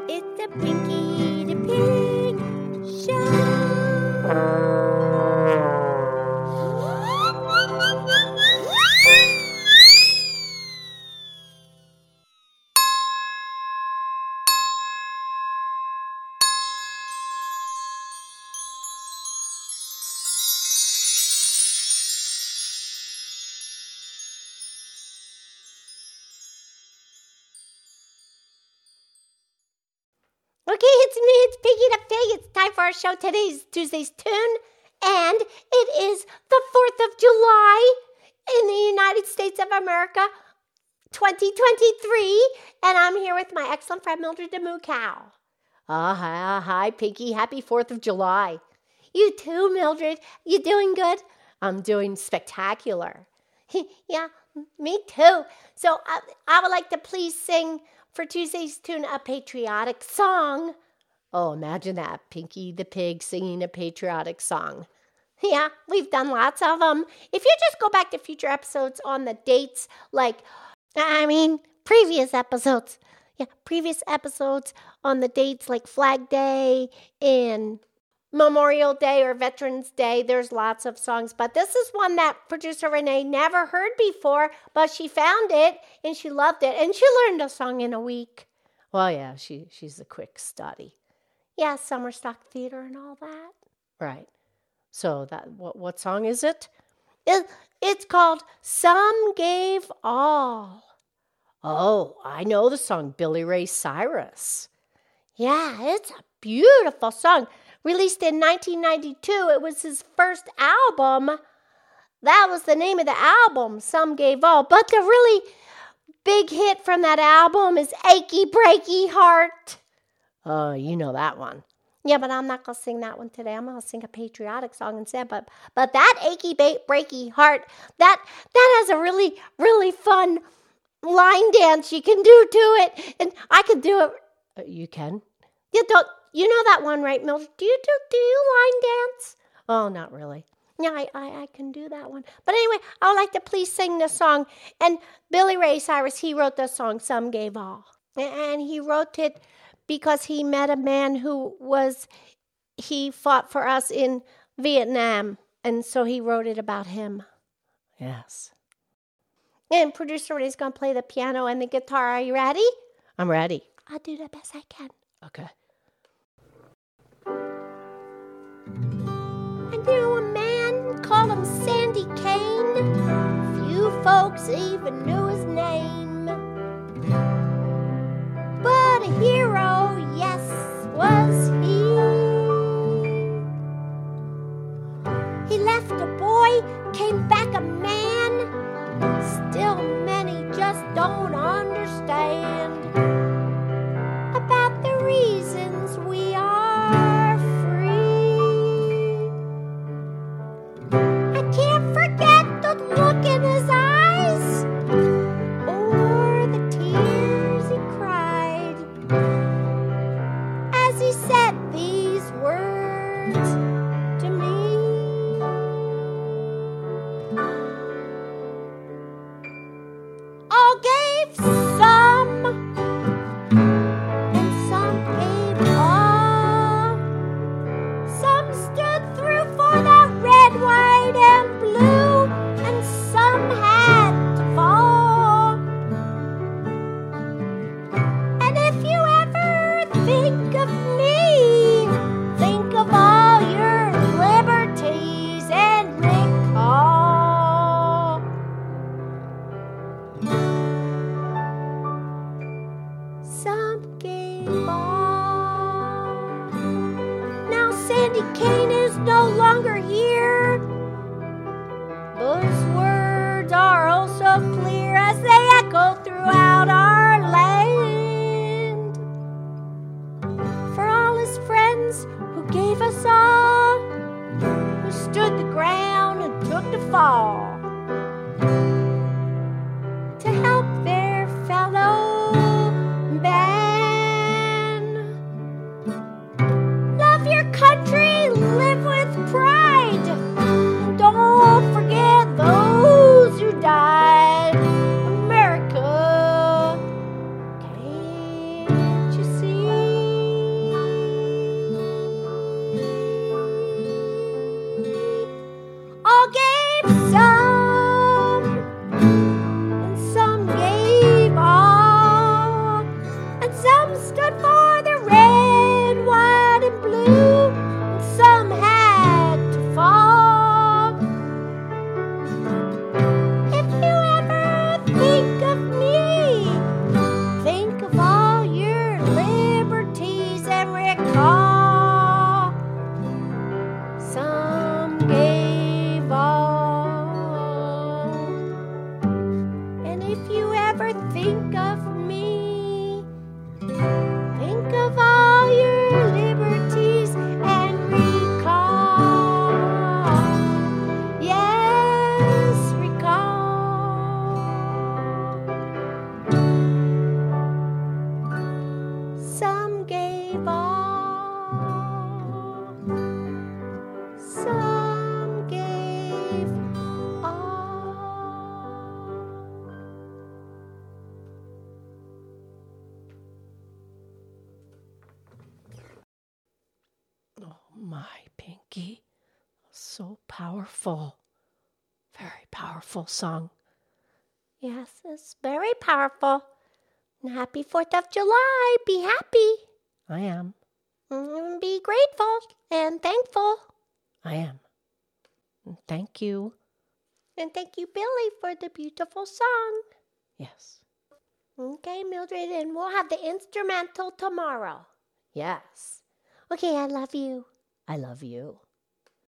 It's the Pinky the Pig Show. Okay, it's me, it's Piggy the Pig. It's time for our show. Today's Tuesday's Tune, and it is the 4th of July in the United States of America, 2023, and I'm here with my excellent friend Mildred the Moo Cow. Hi, Piggy. Happy 4th of July. You too, Mildred. You doing good? I'm doing spectacular. Yeah, me too. So I would like to please sing for Tuesday's Tune a patriotic song. Oh, imagine that, Pinky the Pig singing a patriotic song. Yeah, we've done lots of them. If you just go back to future episodes on the dates, previous episodes. Yeah, previous episodes on the dates like Flag Day and Memorial Day or Veterans Day. There's lots of songs, but this is one that producer Renee never heard before, but she found it and she loved it, and she learned a song in a week. Well, yeah, she's a quick study. Yeah, summer stock theater and all that. Right. So that what song is it? It's called Some Gave All. Oh, I know the song, Billy Ray Cyrus. Yeah, it's a beautiful song. Released in 1992, it was his first album. That was the name of the album, Some Gave All. But the really big hit from that album is Achy Breaky Heart. Oh, you know that one. Yeah, but I'm not going to sing that one today. I'm going to sing a patriotic song instead. But that Achy Breaky Heart, that has a really, really fun line dance you can do to it. And I can do it. You can? You know that one, right, Mildred? Do you line dance? Oh, not really. Yeah, I can do that one. But anyway, I would like to please sing this song. And Billy Ray Cyrus, he wrote the song, Some Gave All. And he wrote it because he met a man he fought for us in Vietnam. And so he wrote it about him. Yes. And producer Renee's going to play the piano and the guitar. Are you ready? I'm ready. I'll do the best I can. Okay. I knew a man, called him Sandy Kane. Few folks even knew his name. But a hero, yes, was he. He left a boy, came back a man. Still many just don't understand about the reasons we are free. I can't forget the look in his eyes or the tears he cried as he said these words to me. All gave some, and some gave all. Some stood through for the red, white, and blue, and some had to fall. And if you ever think of me, think of all your liberties and recall. Some gave all. Now Sandy Kane is no longer here. Those words are oh so clear as they echo throughout our land. For all his friends who gave us all, who stood the ground and took the fall to help their fellow man. Love your country, live with pride. my, Pinky. So powerful. Very powerful song. Yes, it's very powerful. And happy 4th of July. Be happy. I am. And be grateful and thankful. I am. And thank you. And thank you, Billy, for the beautiful song. Yes. Okay, Mildred, and we'll have the instrumental tomorrow. Yes. Okay, I love you. I love you.